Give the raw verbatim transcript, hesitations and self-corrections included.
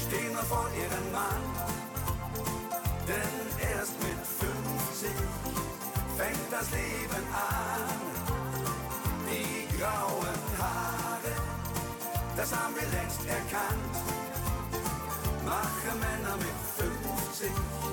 stehen nur vor ihrem Mann. Denn erst mit fünfzig fängt das Leben an. Die grauen Haare, das haben wir längst erkannt, machen Männer mit fünfzig